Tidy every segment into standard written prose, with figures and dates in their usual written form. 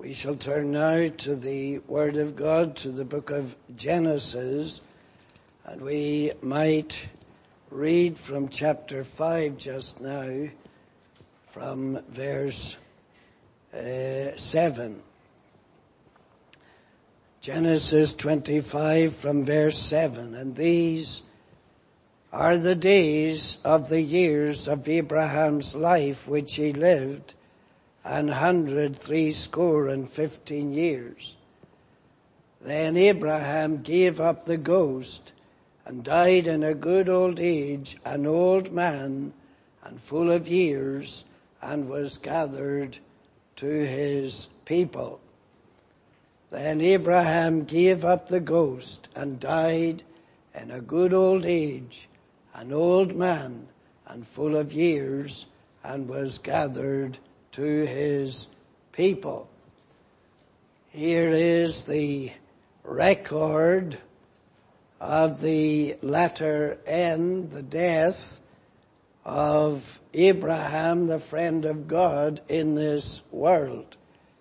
We shall turn now to the Word of God, to the book of Genesis, and we might read from chapter 5 just now, from verse 7. Genesis 25 from verse 7. And these are the days of the years of Abraham's life which he lived, 160 years. Then Abraham gave up the ghost and died in a good old age, an old man and full of years, and was gathered to his people. Then Abraham gave up the ghost and died in a good old age, an old man and full of years, and was gathered to his people. Here is the record of the latter end, the death of Abraham, the friend of God in this world.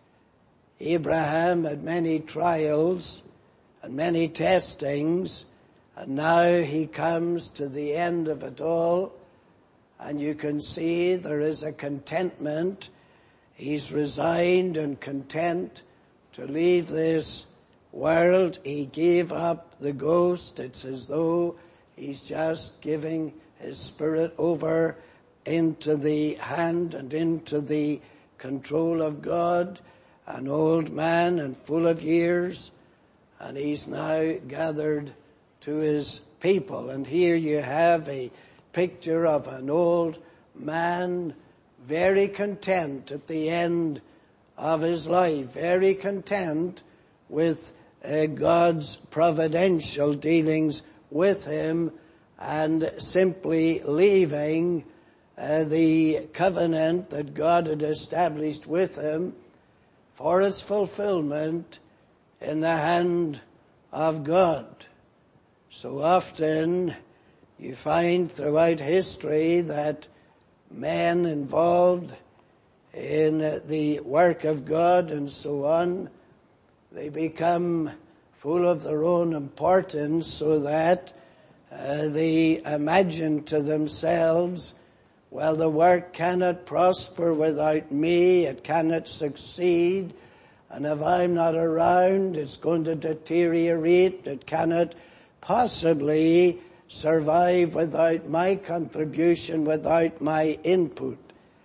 Abraham had many trials and many testings, and now he comes to the end of it all, and you can see there is a contentment. He's resigned and content to leave this world. He gave up the ghost. It's as though he's just giving his spirit over into the hand and into the control of God, an old man and full of years, and he's now gathered to his people. And here you have a picture of an old man, very content at the end of his life, very content with God's providential dealings with him, and simply leaving the covenant that God had established with him for its fulfillment in the hand of God. So often you find throughout history that men involved in the work of God and so on, they become full of their own importance, so that they imagine to themselves, well, the work cannot prosper without me, it cannot succeed, and if I'm not around, it's going to deteriorate, it cannot possibly survive without my contribution, without my input.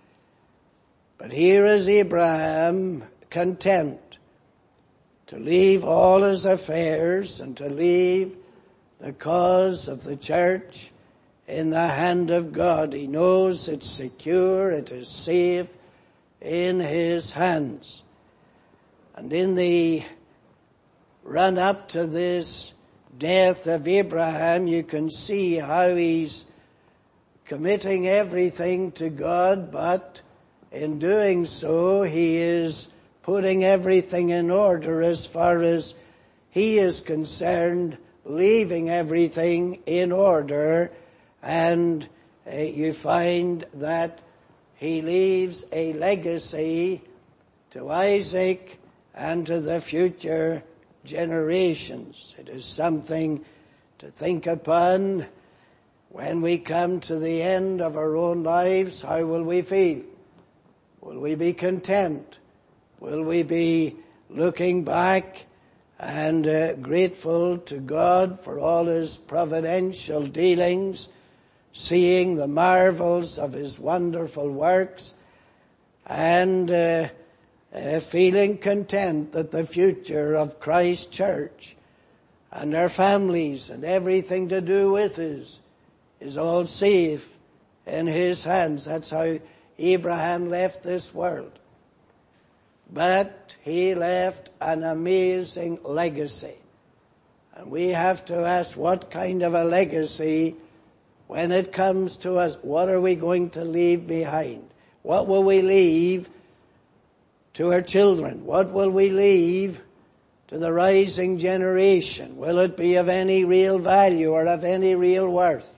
But here is Abraham, content to leave all his affairs and to leave the cause of the church in the hand of God. He knows it's secure, it is safe in his hands. And in the run up to this death of Abraham, you can see how he's committing everything to God, but in doing so, he is putting everything in order as far as he is concerned, leaving everything in order. And you find that he leaves a legacy to Isaac and to the future generations. It is something to think upon. When we come to the end of our own lives, how will we feel? Will we be content? Will we be looking back and grateful to God for all his providential dealings, seeing the marvels of his wonderful works, and feeling content that the future of Christ's church and our families and everything to do with us is all safe in his hands? That's how Abraham left this world. But he left an amazing legacy. And we have to ask, what kind of a legacy, when it comes to us, what are we going to leave behind? What will we leave to our children? What will we leave to the rising generation? Will it be of any real value or of any real worth?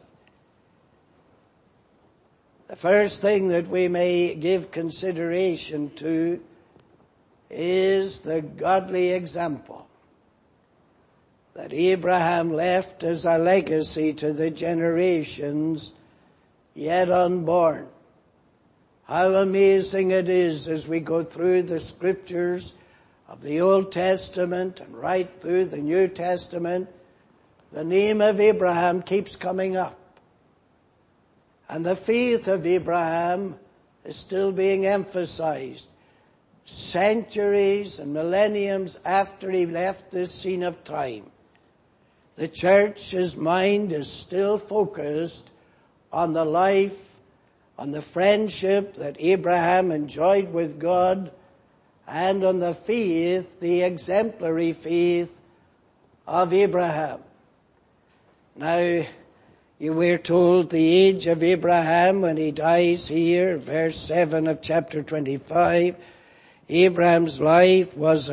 The first thing that we may give consideration to is the godly example that Abraham left as a legacy to the generations yet unborn. How amazing it is as we go through the scriptures of the Old Testament and right through the New Testament, the name of Abraham keeps coming up. And the faith of Abraham is still being emphasized. Centuries and millenniums after he left this scene of time, the church's mind is still focused on the life, on the friendship that Abraham enjoyed with God, and on the faith, the exemplary faith of Abraham. Now, you were told the age of Abraham when he dies here, verse 7 of chapter 25. Abraham's life was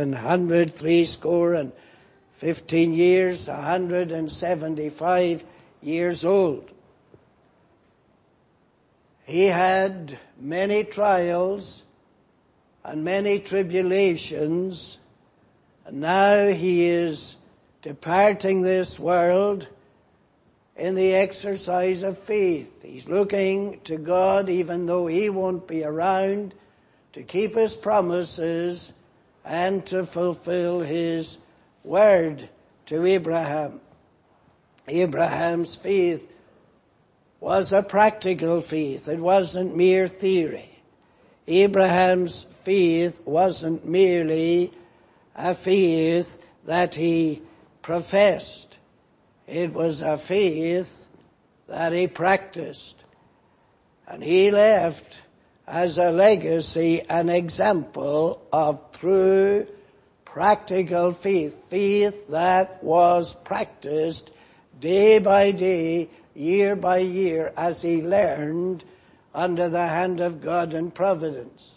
115 years, 175 years old. He had many trials and many tribulations, and now he is departing this world in the exercise of faith. He's looking to God, even though he won't be around, to keep his promises and to fulfill his word to Abraham. Abraham's faith was a practical faith. It wasn't mere theory. Abraham's faith wasn't merely a faith that he professed. It was a faith that he practiced. And he left as a legacy an example of true practical faith. Faith that was practiced day by day, year by year, as he learned under the hand of God and providence.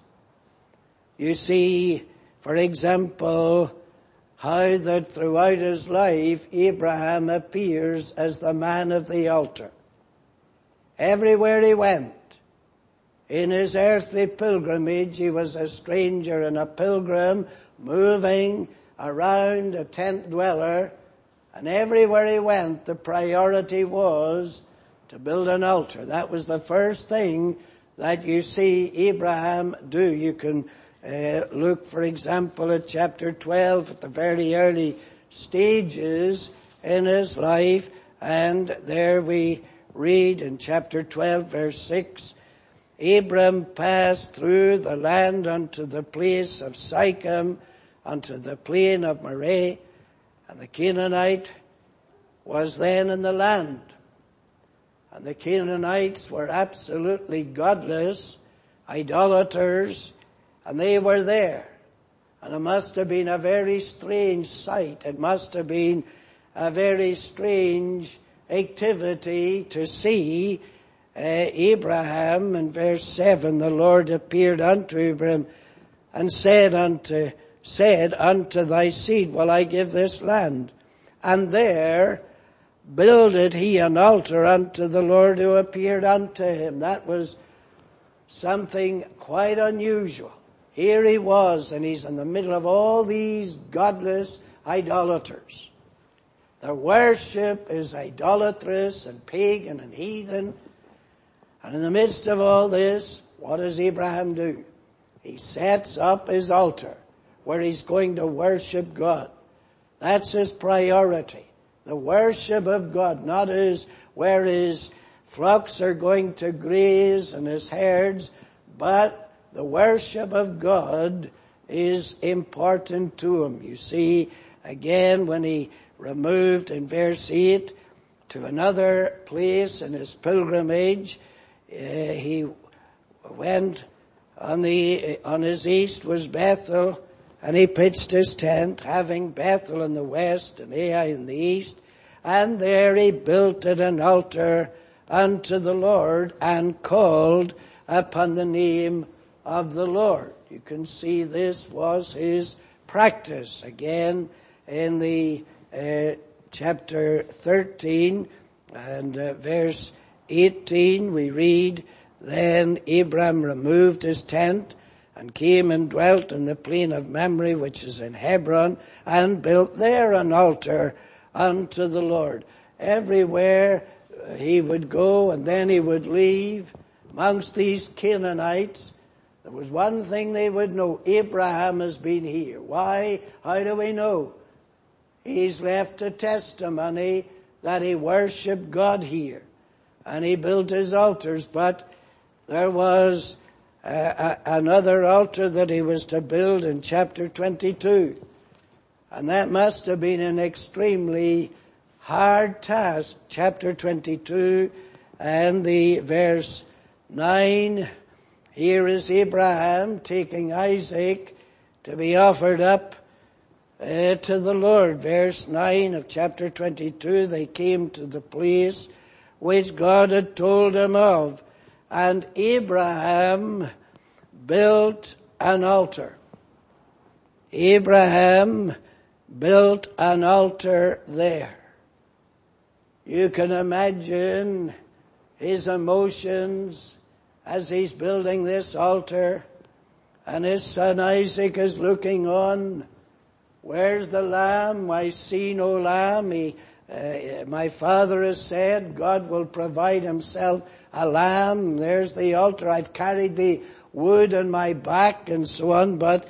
You see, for example, how that throughout his life Abraham appears as the man of the altar. Everywhere he went, in his earthly pilgrimage, he was a stranger and a pilgrim moving around a tent dweller, and everywhere he went the priority was to build an altar. That was the first thing that you see Abraham do. You can look, for example, at chapter 12, at the very early stages in his life, and there we read in chapter 12, verse 6, Abram passed through the land unto the place of Sychem, unto the plain of Moreh, and the Canaanite was then in the land. And the Canaanites were absolutely godless, idolaters, and they were there. And it must have been a very strange sight. It must have been a very strange activity to see Abraham. In verse 7, the Lord appeared unto Abraham and said unto thy seed will I give this land. And there builded he an altar unto the Lord who appeared unto him. That was something quite unusual. Here he was, and he's in the middle of all these godless idolaters. Their worship is idolatrous and pagan and heathen. And in the midst of all this, what does Abraham do? He sets up his altar where he's going to worship God. That's his priority. The worship of God, not where his flocks are going to graze and his herds, but the worship of God is important to him. You see, again, when he removed in verse 8 to another place in his pilgrimage, he went on his east was Bethel, and he pitched his tent, having Bethel in the west and Ai in the east. And there he built an altar unto the Lord and called upon the name of the Lord. You can see this was his practice. Again, in the chapter 13 and verse 18, we read, Then Abram removed his tent and came and dwelt in the plain of Mamre, which is in Hebron, and built there an altar unto the Lord. Everywhere he would go and then he would leave amongst these Canaanites, there was one thing they would know: Abraham has been here. Why? How do we know? He's left a testimony that he worshipped God here, and he built his altars. But there was another altar that he was to build in chapter 22, and that must have been an extremely hard task. Chapter 22 and the verse 9. Here is Abraham taking Isaac to be offered up to the Lord. Verse 9 of chapter 22, they came to the place which God had told him of, and Abraham built an altar. Abraham built an altar there. You can imagine his emotions as he's building this altar, and his son Isaac is looking on. Where's the lamb? I see no lamb. My father has said God will provide himself a lamb. There's the altar. I've carried the wood on my back and so on. But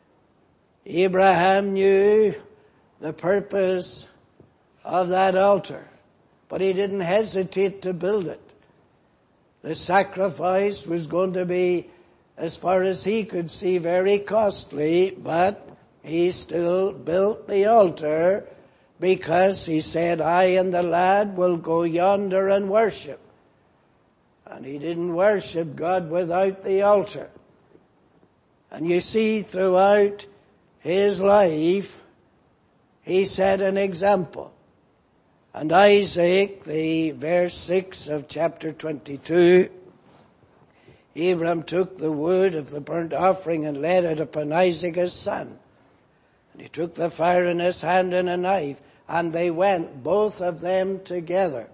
Abraham knew the purpose of that altar, but he didn't hesitate to build it. The sacrifice was going to be, as far as he could see, very costly, but he still built the altar because he said, I and the lad will go yonder and worship. And he didn't worship God without the altar. And you see, throughout his life, he set an example. And Isaac, the verse 6 of chapter 22, Abraham took the wood of the burnt offering and laid it upon Isaac his son. And he took the fire in his hand and a knife, and they went, both of them together.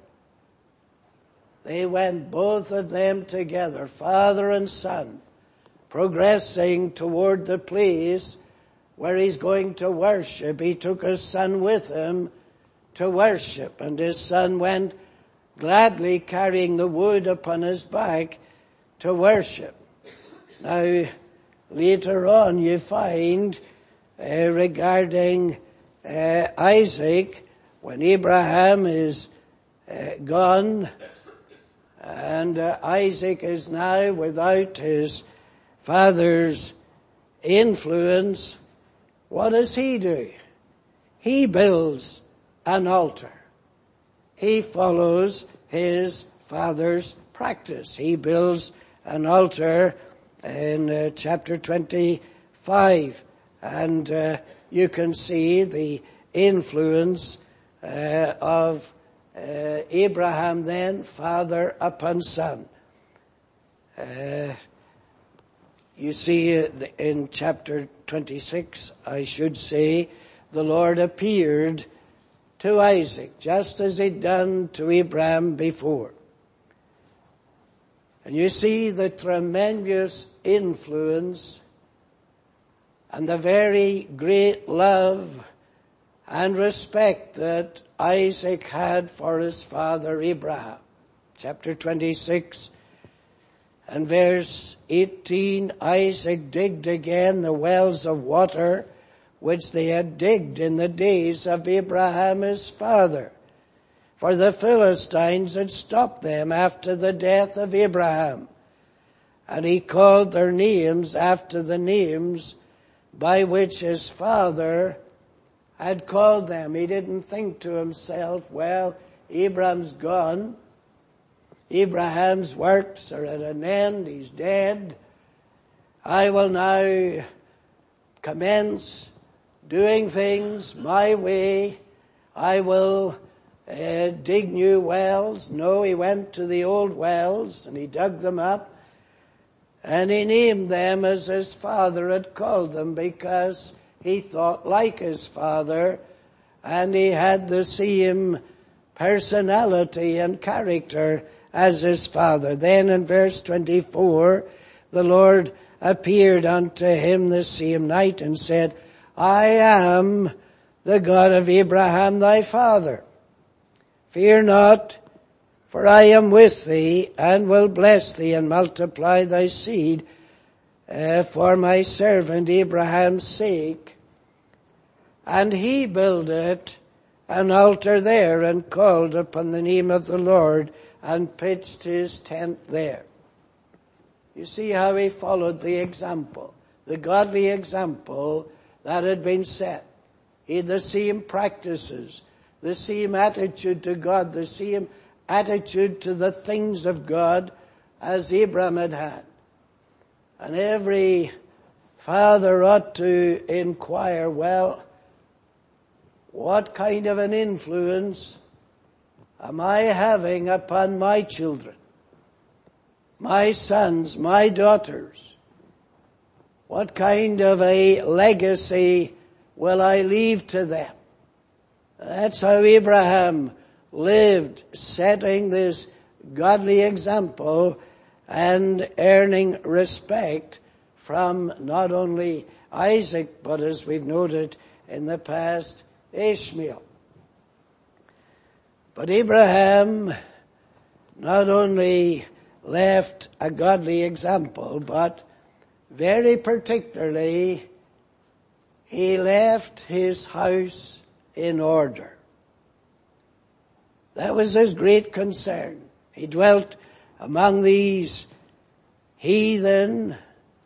They went, both of them together, father and son, progressing toward the place where he's going to worship. He took his son with him to worship, and his son went gladly carrying the wood upon his back to worship. Now, later on you find regarding Isaac, when Abraham is gone, and Isaac is now without his father's influence, what does he do? He builds an altar. He follows his father's practice. He builds an altar in chapter 25, and you can see the influence of Abraham then, father upon son. You see in chapter 26, I should say, the Lord appeared to Isaac, just as he'd done to Abraham before. And you see the tremendous influence and the very great love and respect that Isaac had for his father Abraham. Chapter 26 and verse 18, Isaac digged again the wells of water which they had digged in the days of Abraham his father. For the Philistines had stopped them after the death of Abraham. And he called their names after the names by which his father had called them. He didn't think to himself, well, Abraham's gone. Abraham's works are at an end. He's dead. I will now commence doing things my way. I will dig new wells. No, he went to the old wells and he dug them up. And he named them as his father had called them, because he thought like his father and he had the same personality and character as his father. Then in verse 24, the Lord appeared unto him the same night and said, I am the God of Abraham thy father. Fear not, for I am with thee, and will bless thee, and multiply thy seed for my servant Abraham's sake. And he builded an altar there, and called upon the name of the Lord, and pitched his tent there. You see how he followed the example, the godly example that had been set. He had the same practices, the same attitude to God, the same attitude to the things of God as Abraham had had. And every father ought to inquire, well, what kind of an influence am I having upon my children, my sons, my daughters? What kind of a legacy will I leave to them? That's how Abraham lived, setting this godly example and earning respect from not only Isaac, but as we've noted in the past, Ishmael. But Abraham not only left a godly example, but very particularly, he left his house in order. That was his great concern. He dwelt among these heathen.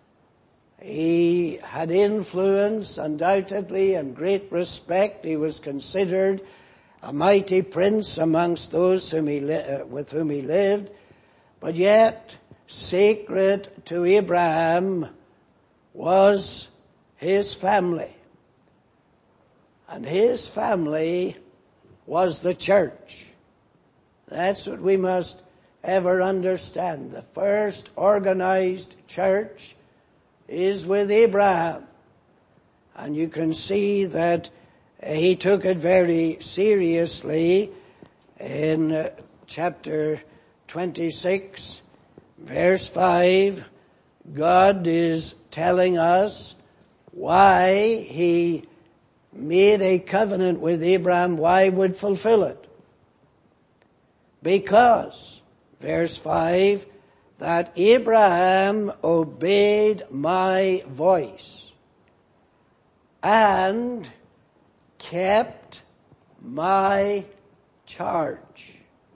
He had influence, undoubtedly, and great respect. He was considered a mighty prince amongst those with whom he lived. But yet, sacred to Abraham was his family. And his family was the church. That's what we must ever understand. The first organized church is with Abraham. And you can see that he took it very seriously in chapter 26, verse 5. God is telling us why he made a covenant with Abraham, why would fulfill it. Because, verse 5, that Abraham obeyed my voice and kept my charge.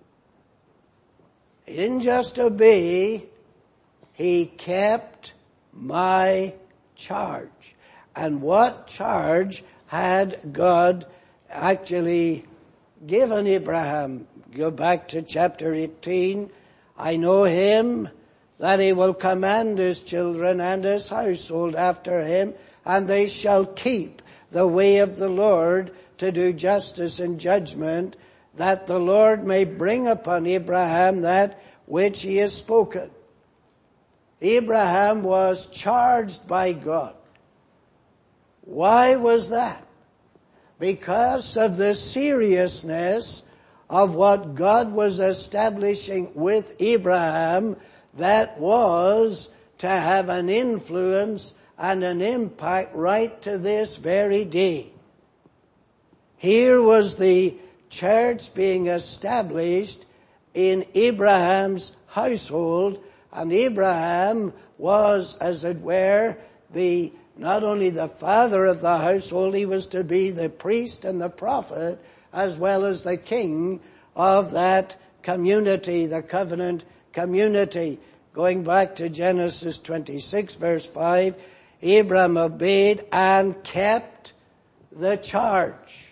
He didn't just obey, he kept my charge. And what charge had God actually given Abraham? Go back to chapter 18. I know him, that he will command his children and his household after him, and they shall keep the way of the Lord to do justice and judgment, that the Lord may bring upon Abraham that which he has spoken. Abraham was charged by God. Why was that? Because of the seriousness of what God was establishing with Abraham, that was to have an influence and an impact right to this very day. Here was the church being established in Abraham's household, and Abraham was, as it were, not only the father of the household, he was to be the priest and the prophet, as well as the king of that community, the covenant community. Going back to Genesis 26, verse 5, Abraham obeyed and kept the charge.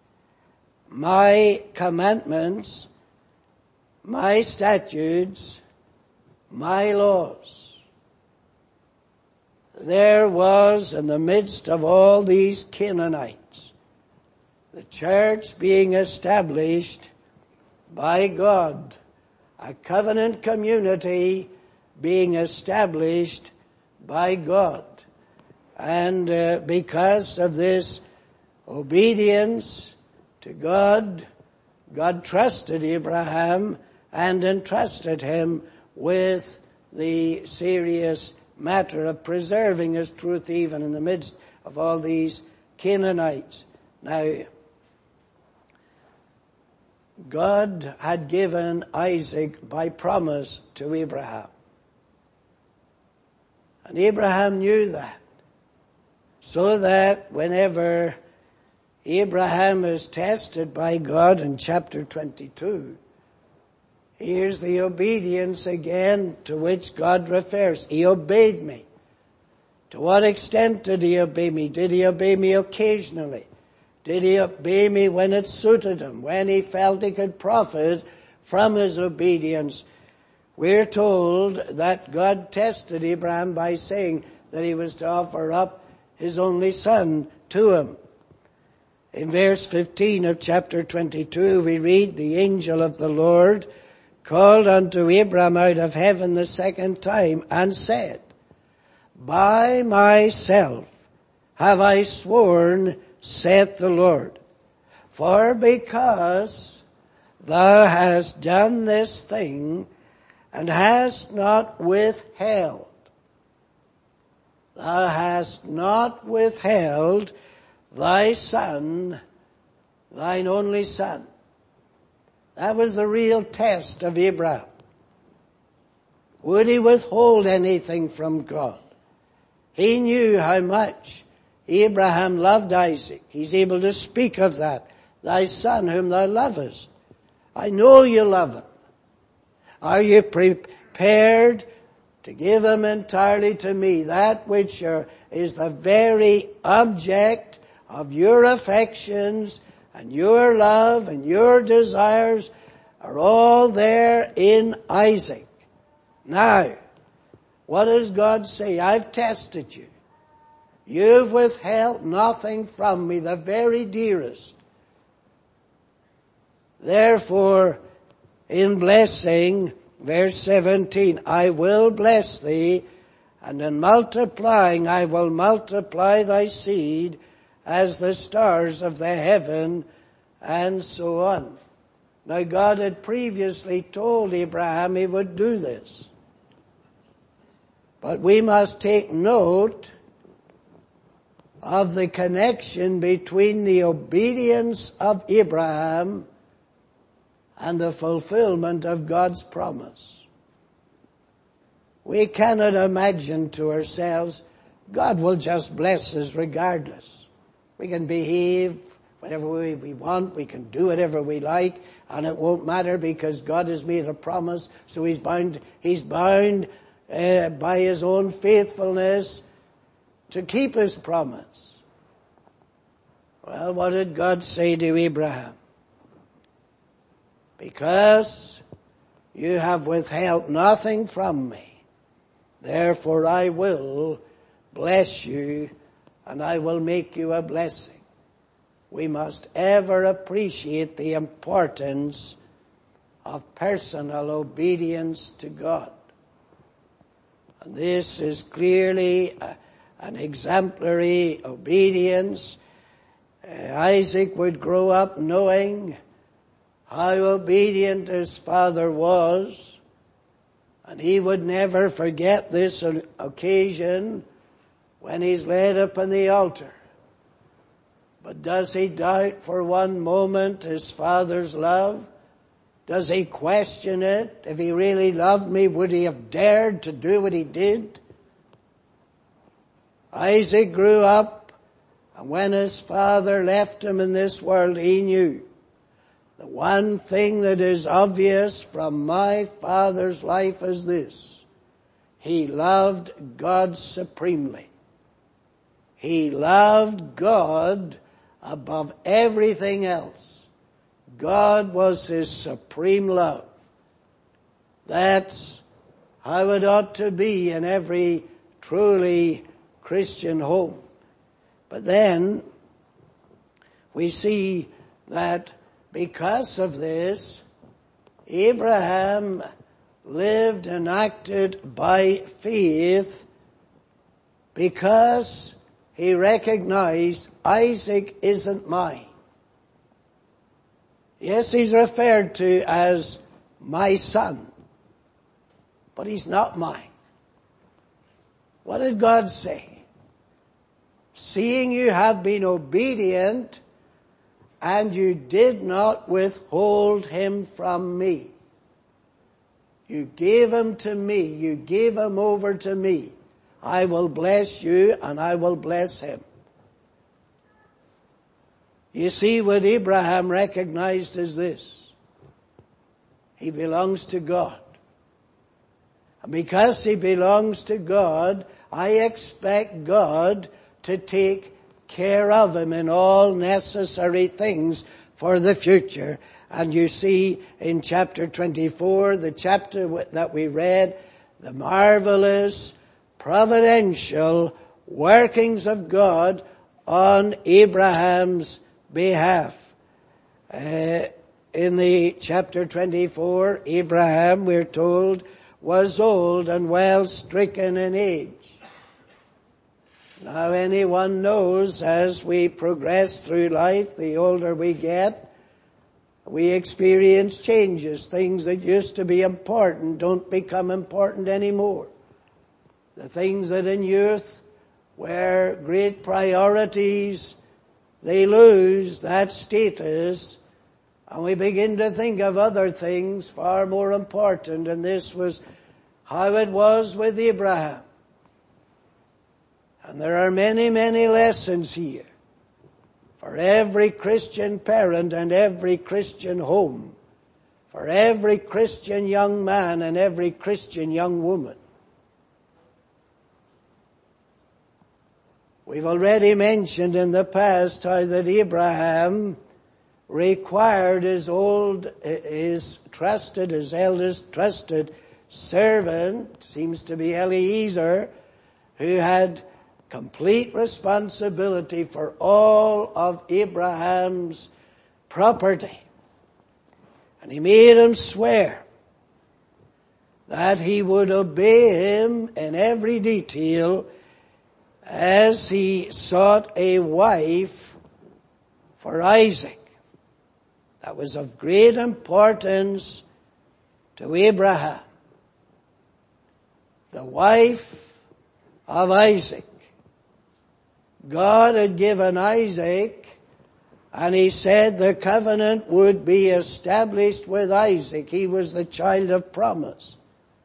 My commandments, my statutes, my laws. There was, in the midst of all these Canaanites, the church being established by God, a covenant community being established by God. And because of this obedience to God, God trusted Abraham and entrusted him with the serious matter of preserving his truth even in the midst of all these Canaanites. Now, God had given Isaac by promise to Abraham. And Abraham knew that. So that whenever Abraham is tested by God in chapter 22, here's the obedience again to which God refers. He obeyed me. To what extent did he obey me? Did he obey me occasionally? Did he obey me when it suited him, when he felt he could profit from his obedience? We're told that God tested Abraham by saying that he was to offer up his only son to him. In verse 15 of chapter 22, we read, "The angel of the Lord called unto Abraham out of heaven the second time and said, By myself have I sworn, saith the Lord, for because thou hast done this thing and hast not withheld, thou hast not withheld thy son, thine only son." That was the real test of Abraham. Would he withhold anything from God? He knew how much Abraham loved Isaac. He's able to speak of that. Thy son whom thou lovest. I know you love him. Are you prepared to give him entirely to me? That which is the very object of your affections and your love and your desires are all there in Isaac. Now, what does God say? I've tested you. You've withheld nothing from me, the very dearest. Therefore, in blessing, verse 17, I will bless thee, and in multiplying I will multiply thy seed as the stars of the heaven, and so on. Now God had previously told Abraham he would do this. But we must take note of the connection between the obedience of Abraham and the fulfillment of God's promise. We cannot imagine to ourselves, God will just bless us regardless. We can behave whatever we want, we can do whatever we like, and it won't matter because God has made a promise, so He's bound by His own faithfulness to keep His promise. Well, what did God say to Abraham? Because you have withheld nothing from me, therefore I will bless you and I will make you a blessing. We must ever appreciate the importance of personal obedience to God. And this is clearly an exemplary obedience. Isaac would grow up knowing how obedient his father was, and he would never forget this occasion when he's laid up on the altar. But does he doubt for one moment his father's love? Does he question it? If he really loved me, would he have dared to do what he did? Isaac grew up, and when his father left him in this world, he knew the one thing that is obvious from my father's life is this: he loved God supremely. He loved God above everything else. God was his supreme love. That's how it ought to be in every truly Christian home. But then we see that because of this, Abraham lived and acted by faith because he recognized Isaac isn't mine. Yes, he's referred to as my son, but he's not mine. What did God say? Seeing you have been obedient, and you did not withhold him from me. You gave him to me. You gave him over to me. I will bless you and I will bless him. You see, what Abraham recognized is this. He belongs to God. And because he belongs to God, I expect God to take care of him in all necessary things for the future. And you see in chapter 24, the chapter that we read, the marvelous, providential workings of God on Abraham's behalf. In the chapter 24, Abraham, we're told, was old and well stricken in age. Now anyone knows as we progress through life, the older we get, we experience changes. Things that used to be important don't become important anymore. The things that in youth were great priorities, they lose that status, and we begin to think of other things far more important, and this was how it was with Abraham. And there are many, many lessons here for every Christian parent and every Christian home, for every Christian young man and every Christian young woman. We've already mentioned in the past how that Abraham required his eldest trusted servant, seems to be Eliezer, who had complete responsibility for all of Abraham's property. And he made him swear that he would obey him in every detail as he sought a wife for Isaac. That was of great importance to Abraham. The wife of Isaac. God had given Isaac, and he said the covenant would be established with Isaac. He was the child of promise.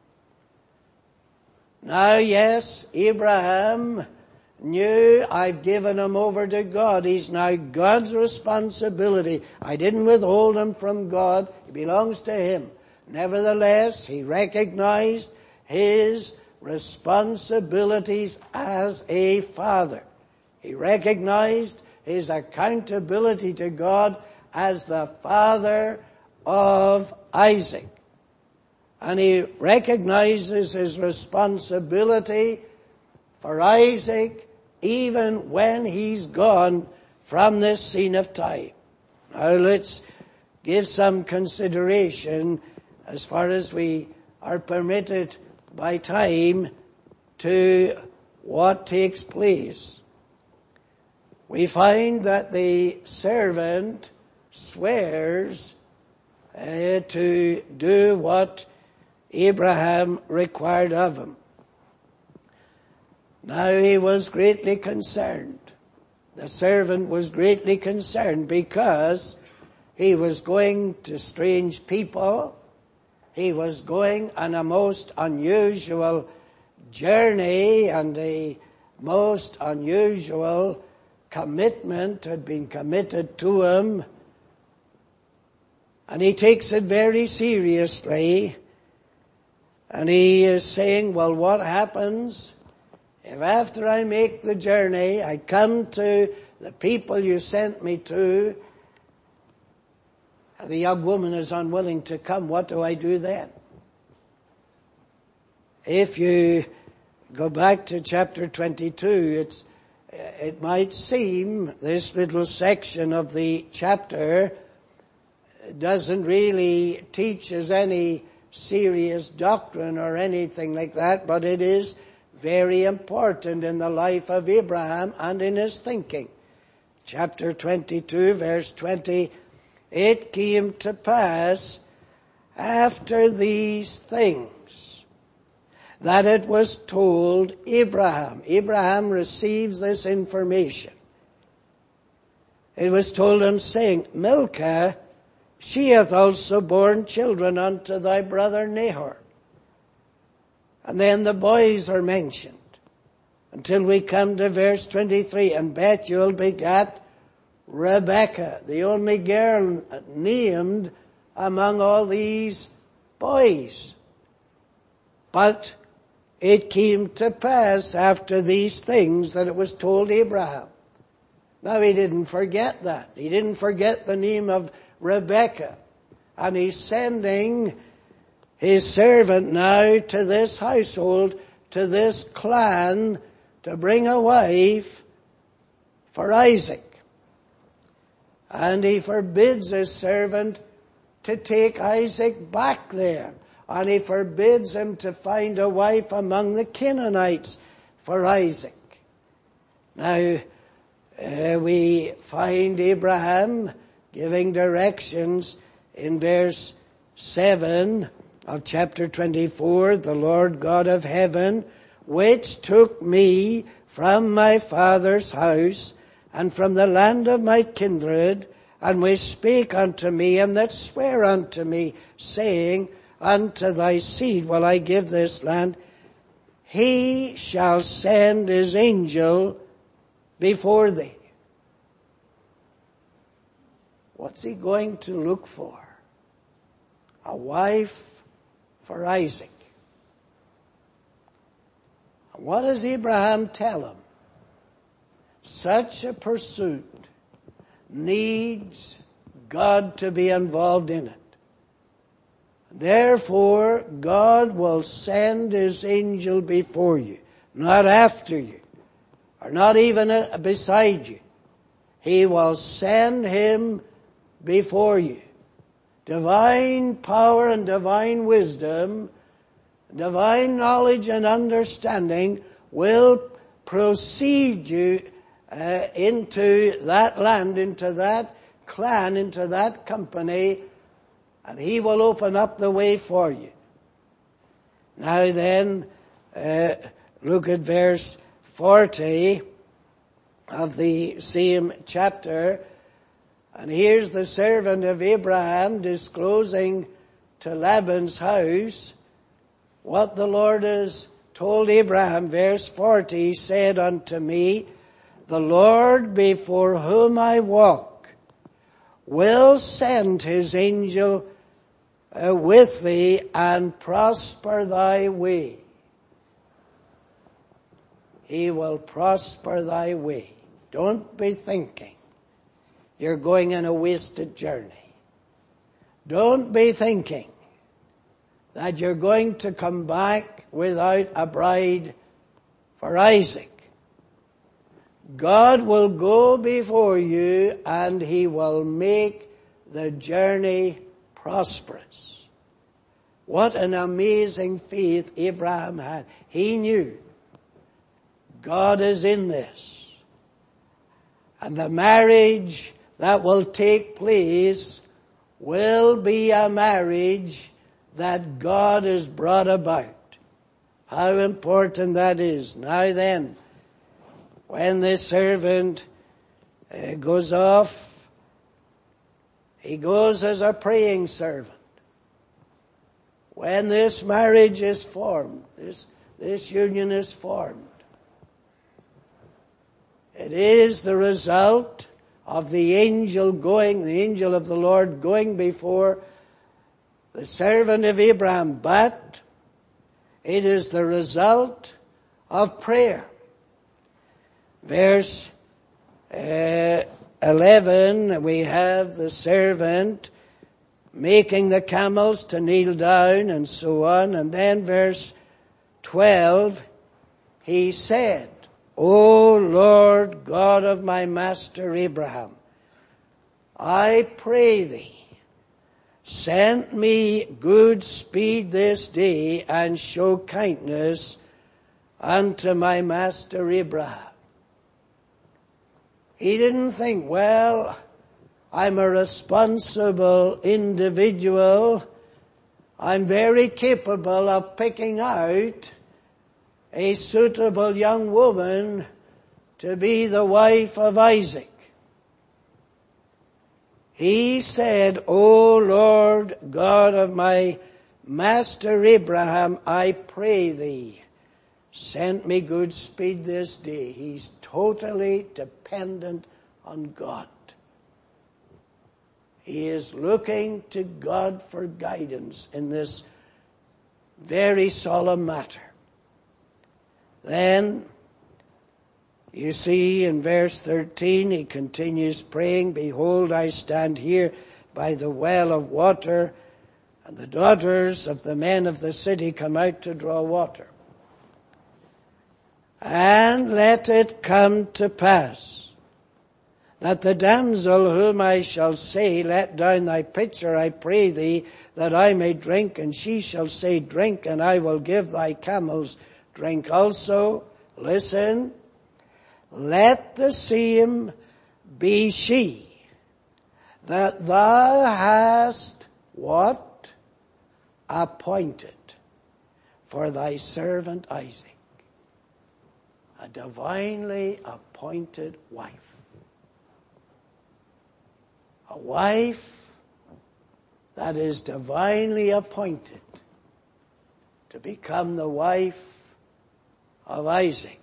Now, yes, Abraham knew, I've given him over to God. He's now God's responsibility. I didn't withhold him from God. He belongs to him. Nevertheless, he recognized his responsibilities as a father. He recognized his accountability to God as the father of Isaac. And he recognizes his responsibility for Isaac even when he's gone from this scene of time. Now let's give some consideration, as far as we are permitted by time, to what takes place. We find that the servant swears to do what Abraham required of him. Now he was greatly concerned. The servant was greatly concerned because he was going to strange people. He was going on a most unusual journey, and a most unusual commitment had been committed to him. And he takes it very seriously. And he is saying, well, what happens if after I make the journey, I come to the people you sent me to, and the young woman is unwilling to come? What do I do then? If you go back to chapter 22, it might seem this little section of the chapter doesn't really teach us any serious doctrine or anything like that, but it is very important in the life of Abraham and in his thinking. Chapter 22, verse 20, it came to pass after these things that it was told Abraham. Abraham receives this information. It was told him, saying, Milcah, she hath also borne children unto thy brother Nahor. And then the boys are mentioned until we come to verse 23. And Bethuel begat Rebekah, the only girl named among all these boys. But it came to pass after these things that it was told Abraham. Now he didn't forget that. He didn't forget the name of Rebekah. And he's sending his servant now to this household, to this clan, to bring a wife for Isaac. And he forbids his servant to take Isaac back there. And he forbids him to find a wife among the Canaanites for Isaac. Now, we find Abraham giving directions in verse 7 of chapter 24. The Lord God of heaven, which took me from my father's house and from the land of my kindred, and which spake unto me, and that sware unto me, saying, unto thy seed will I give this land, he shall send his angel before thee. What's he going to look for? A wife for Isaac. And what does Abraham tell him? Such a pursuit needs God to be involved in it. Therefore, God will send his angel before you, not after you, or not even beside you. He will send him before you. Divine power and divine wisdom, divine knowledge and understanding will proceed you into that land, into that clan, into that company, and he will open up the way for you. Now then, look at verse 40 of the same chapter. And here's the servant of Abraham disclosing to Laban's house what the Lord has told Abraham. Verse 40, he said unto me, the Lord before whom I walk will send his angel with thee and prosper thy way. He will prosper thy way. Don't be thinking you're going on a wasted journey. Don't be thinking that you're going to come back without a bride for Isaac. God will go before you and he will make the journey prosperous. What an amazing faith Abraham had. He knew God is in this. And the marriage that will take place will be a marriage that God has brought about. How important that is. Now then, when the servant goes off, he goes as a praying servant. When this marriage is formed, this union is formed, it is the result of the angel of the Lord going before the servant of Abraham, but it is the result of prayer. Verse 11, we have the servant making the camels to kneel down and so on. And then verse 12, he said, O Lord God of my master Abraham, I pray thee, send me good speed this day and show kindness unto my master Abraham. He didn't think, well, I'm a responsible individual. I'm very capable of picking out a suitable young woman to be the wife of Isaac. He said, O Lord God of my master Abraham, I pray thee, send me good speed this day. He's totally dependent on God. He is looking to God for guidance in this very solemn matter. Then, you see in verse 13, he continues praying, Behold, I stand here by the well of water, and the daughters of the men of the city come out to draw water. And let it come to pass that the damsel whom I shall say, Let down thy pitcher, I pray thee, that I may drink, and she shall say, Drink, and I will give thy camels drink also. Listen, let the same be she that thou hast what? Appointed for thy servant Isaac. A divinely appointed wife. A wife that is divinely appointed to become the wife of Isaac.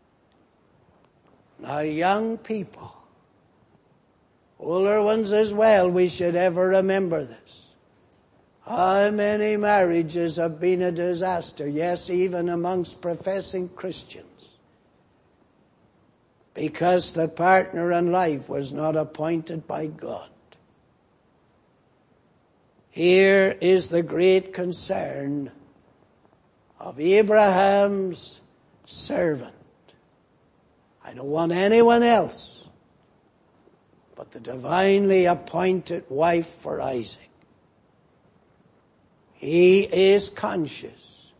Now, young people, older ones as well, we should ever remember this. How many marriages have been a disaster? Yes, even amongst professing Christians. Because the partner in life was not appointed by God. Here is the great concern of Abraham's servant. I don't want anyone else but the divinely appointed wife for Isaac. He is conscious.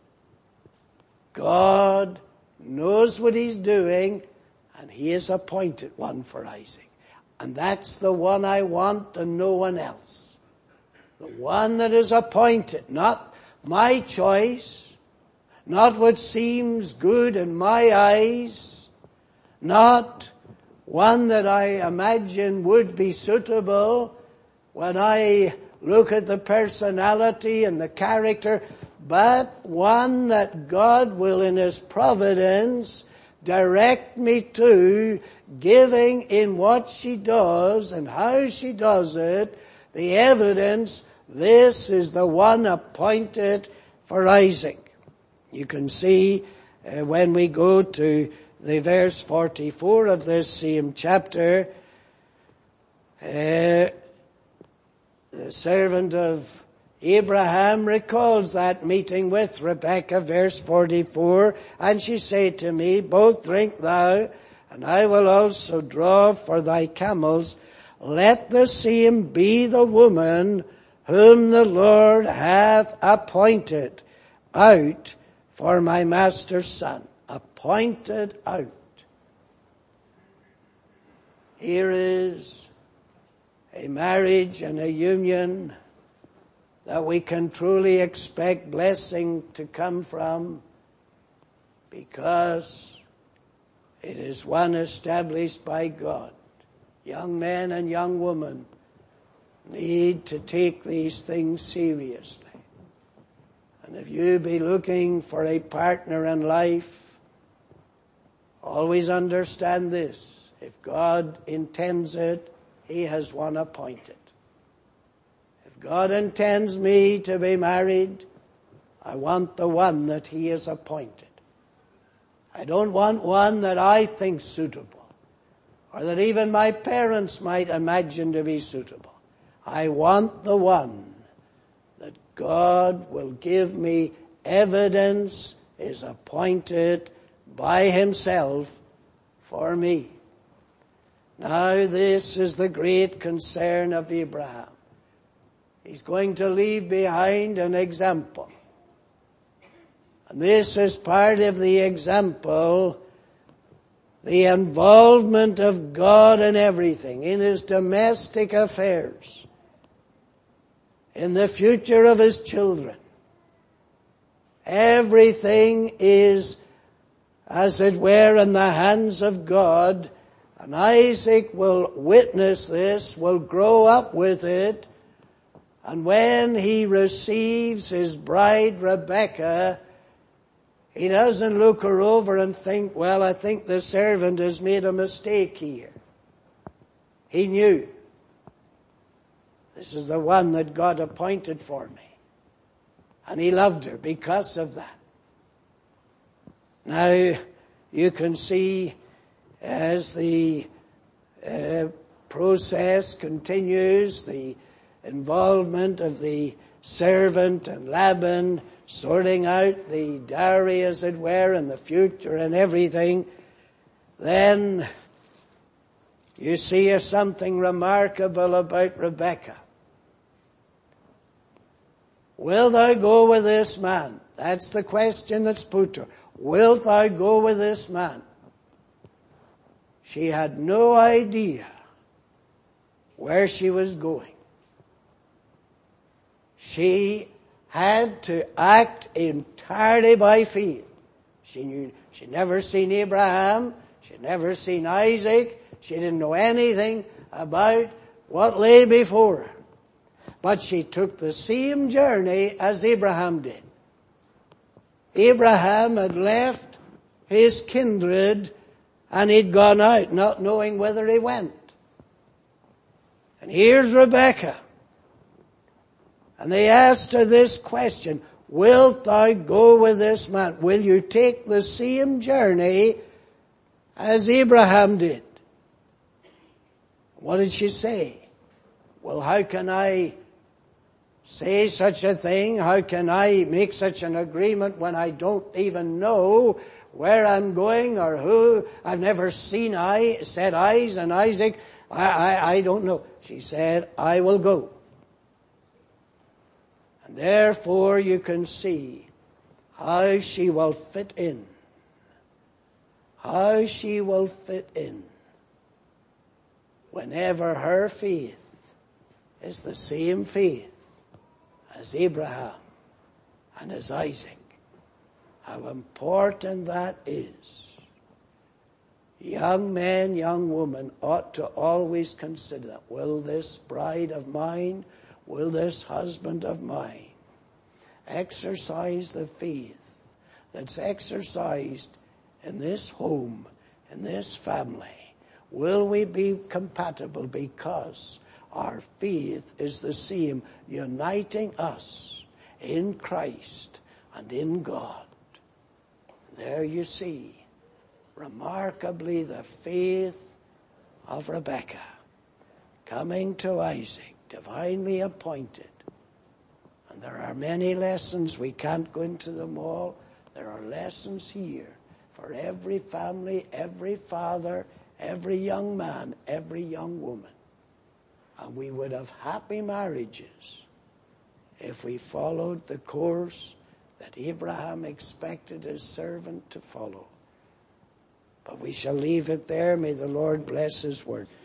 God knows what he's doing, and he has appointed one for Isaac. And that's the one I want and no one else. The one that is appointed, not my choice, not what seems good in my eyes, not one that I imagine would be suitable when I look at the personality and the character, but one that God will in his providence direct me to, giving in what she does and how she does it, the evidence, this is the one appointed for Isaac. You can see when we go to the verse 44 of this same chapter, the servant of Abraham recalls that meeting with Rebekah, verse 44, and she said to me, Both drink thou, and I will also draw for thy camels. Let the same be the woman whom the Lord hath appointed out for my master's son. Appointed out. Here is a marriage and a union that we can truly expect blessing to come from, because it is one established by God. Young men and young women need to take these things seriously. And if you be looking for a partner in life, always understand this. If God intends it, he has one appointed. If God intends me to be married, I want the one that he has appointed. I don't want one that I think suitable, or that even my parents might imagine to be suitable. I want the one that God will give me evidence is appointed by himself for me. Now this is the great concern of Abraham. He's going to leave behind an example. And this is part of the example, the involvement of God in everything, in his domestic affairs, in the future of his children. Everything is as it were, in the hands of God. And Isaac will witness this, will grow up with it. And when he receives his bride Rebekah, he doesn't look her over and think, well, I think the servant has made a mistake here. He knew, this is the one that God appointed for me. And he loved her because of that. Now, you can see as the process continues, the involvement of the servant and Laban, sorting out the dowry, as it were, and the future and everything, then you see something remarkable about Rebekah. Will thou go with this man? That's the question that's put to her. Wilt thou go with this man? She had no idea where she was going. She had to act entirely by faith. She knew, she'd never seen Abraham, she'd never seen Isaac, she didn't know anything about what lay before her. But she took the same journey as Abraham did. Abraham had left his kindred and he'd gone out not knowing whither he went. And here's Rebekah. And they asked her this question, wilt thou go with this man? Will you take the same journey as Abraham did? What did she say? Well, how can I say such a thing? How can I make such an agreement when I don't even know where I'm going or who? I've never set eyes on Isaac. I don't know. She said, I will go. And therefore you can see how she will fit in. How she will fit in whenever her faith is the same faith as Abraham and as Isaac. How important that is. Young men, young women ought to always consider that. Will this bride of mine, will this husband of mine exercise the faith that's exercised in this home, in this family? Will we be compatible because our faith is the same, uniting us in Christ and in God? There you see, remarkably, the faith of Rebekah coming to Isaac, divinely appointed. And there are many lessons. We can't go into them all. There are lessons here for every family, every father, every young man, every young woman. And we would have happy marriages if we followed the course that Abraham expected his servant to follow. But we shall leave it there. May the Lord bless his word.